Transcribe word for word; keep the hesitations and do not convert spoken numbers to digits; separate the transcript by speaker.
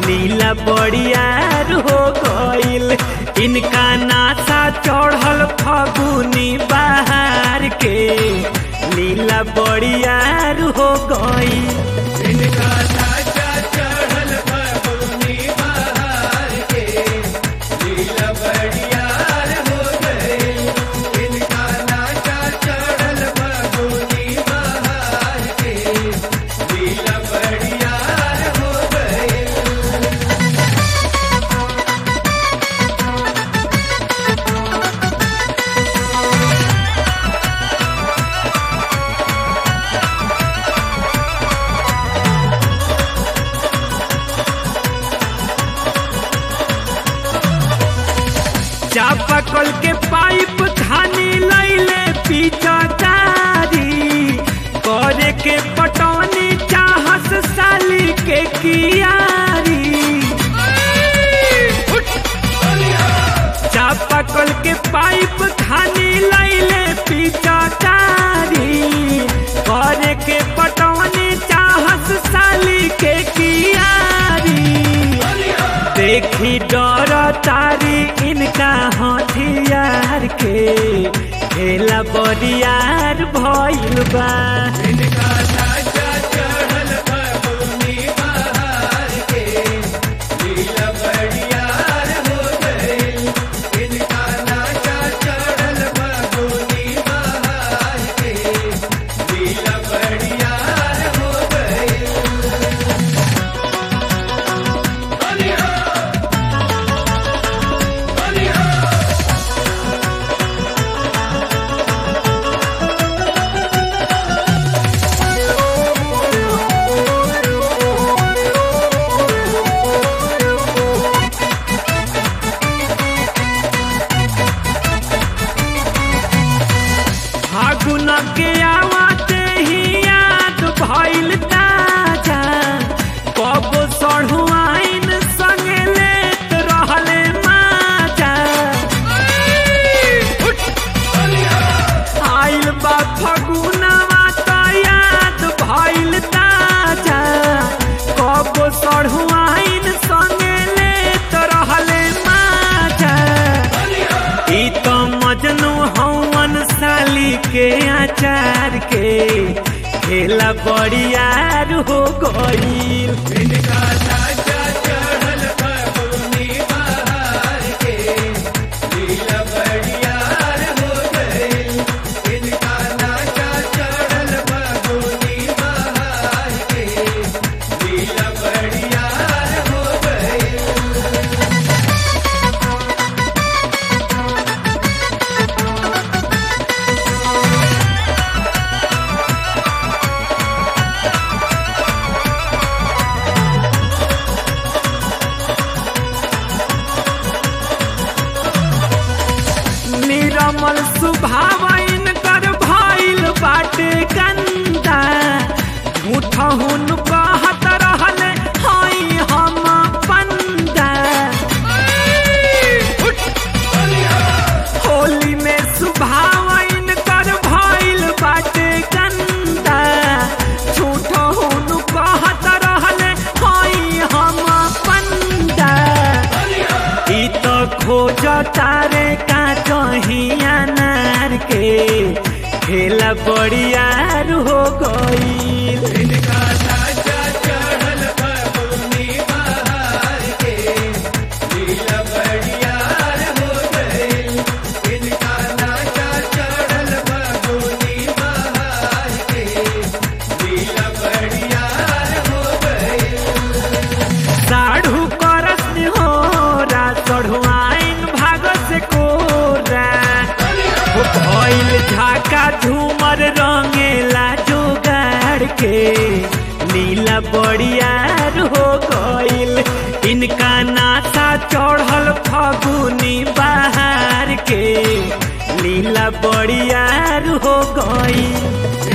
Speaker 1: नीला बड़ियार हो गईल। इनका नासा चढ़ल फगुनी बहार के नीला बड़ियार हो गईल।
Speaker 2: इनका नाचा चढ़ल फगुनी बहार के नीला बड़ियार हो गए। इनका नाचा चढ़ल फगुनी बहार के नीला बड़ियार हो गए।
Speaker 1: चापाकल के पाइप खानी लैले पिचकारी करे के पटौनी चाहस साली के कियारी। चापाकल के पाइप खानी लैले पिचकारी करे के पटौनी चाहस साली के कियारी। देखी डर तारी इनका हथियार के खेला बरियार भइल बा।
Speaker 2: इनका नाचा चढ़ल फगुनी बहार के नीला बड़ियार हो गए। इनका नाचा चढ़ल फगुनी बहार के नीला बड़ियार हो गए।
Speaker 1: फागुन के आवाते ही याद भइल ताजा कब सढ़ुआइन संगे लेत रहले माजा। आइल बा फगुनवा त याद भइल ताजा कब सढ़ुआइन संगे लेत रहले माजा। ई त मजनू हवन साली के आचार के खेला बड़ियार हो गईल।
Speaker 2: इनका नाचा चढ़ल फगुनी बहार के नीला बड़ियार हो गए। इनका नाचा चढ़ल फगुनी बहार के नीला बड़ियार हो गए।
Speaker 1: निरमल सुभाव इनकर भइल बाटे गंदा झूठहुन कहत रहले हई हम पंदा। होली में सुभाव इनकर भइल बाटे गंदा झूठहुन कहत रहले हई हम पंदा। ई तो खोज तारे का कहिया नार के खेला बड़ियार हो गईल।
Speaker 2: इनका नाचा चढ़ल फगुनी बहार के नीला बड़ियार हो गए। इनका नाचा चढ़ल फगुनी बहार के नीला बड़ियार हो गए।
Speaker 1: साढ़ू करस हो रा चढ़ुआइन भाग से कोरा हो भइल झाका झूमर रंगेला जोगाड़ के नीला बड़ियार हो गईल। इनका नासा चढ़ल फगुनी बहार के नीला बड़ियार हो गईल।